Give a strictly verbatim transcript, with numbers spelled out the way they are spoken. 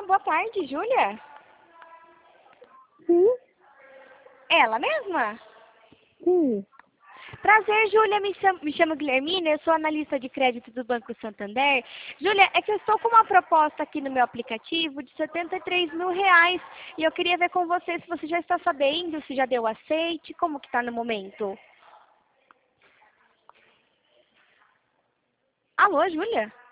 boa tarde, Júlia. Sim, Ela mesma? sim. Prazer, Júlia. Me chamo, me chamo Guilhermina, eu sou analista de crédito do Banco Santander. Júlia, é que eu estou com uma proposta aqui no meu aplicativo de setenta e três mil reais e eu queria ver com você se você já está sabendo, se já deu aceite, como que está no momento. Alô, Júlia?